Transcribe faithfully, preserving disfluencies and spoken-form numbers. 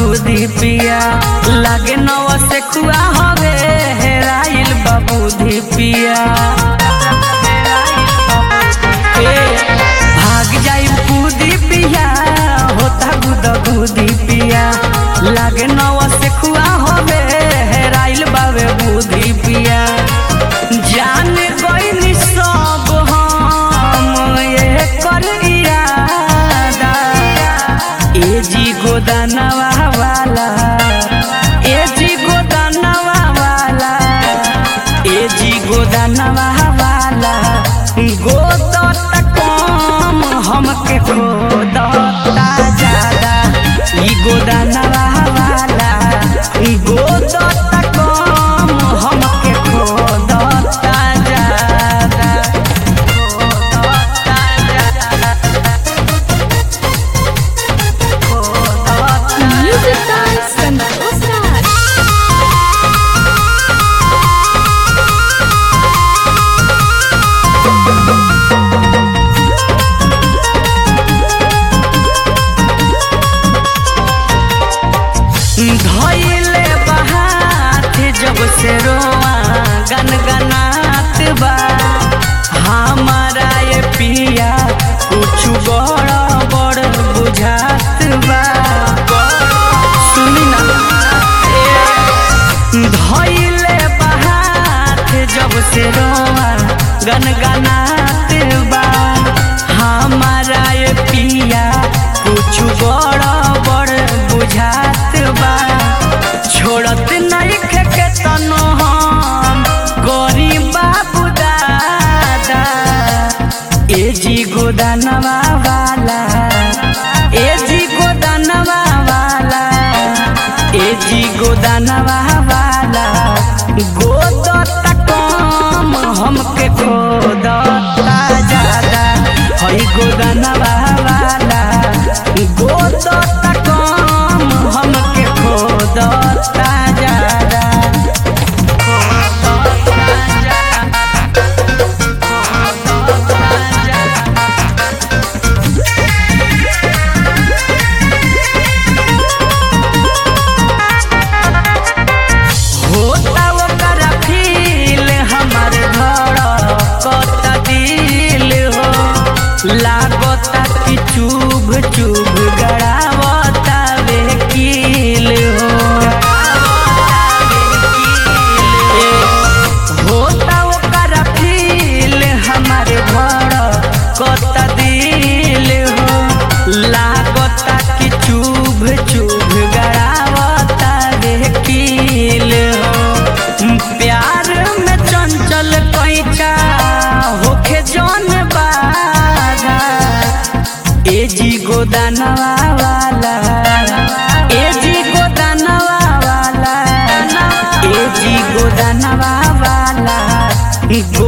दूधी पिया लागे नवा से खुआ हवे हेराइल बाबूधी पिया भाग जाई कूदी पिया होता गुदा गुदी पिया लागे नवा से खुआ हवे हेराइल बाबे बुधी पिया जान गइनी सब हम ये कर इरादा ए जी गोदानवा वाला ए जी गोदानवा वाला ए जी गोदानवा वाला गोदता कम हमके खोदता ज्यादा ई गोदानवा वाला गोदता कम हमके खोदता ज्यादा खोदता ज्यादा Music by Santosh Raj. धइले बहात जब से रोआ गनगनात बा हमारा ये पिया कुछ बड़ा बड़ बुझात बा सुनी ना धइले बहात जब से रोआ गनगनात बा हमारा ये पिया कुछ बड़ा बड़ बुझात बा छोड़त नहीं के तनो हम गरीब बाबू दादा ए जी गोदानवा वाला ए जी गोदानवा वाला ए जी गोदानवा वाला गोदता कम हमके खोदता ज्यादा हई गोदानवा वाला गोदता कम हमके खोदता ज्यादा खोदता ज्यादा खोदता ज्यादा होता ओकर फील हमर धड़कता दिल हो लागता कि चुभ चुभ गड़ावता बेकील हो होता ओकर फील हमर धड़कता दिल हो लागता कि चुभ चुभ गड़ावता बेकील हो प्यार में चंचल कैचा होखे जौन बाधा ए जी गोदानवा वाला ए जी गोदानवा वाला ए जी गोदानवा वाला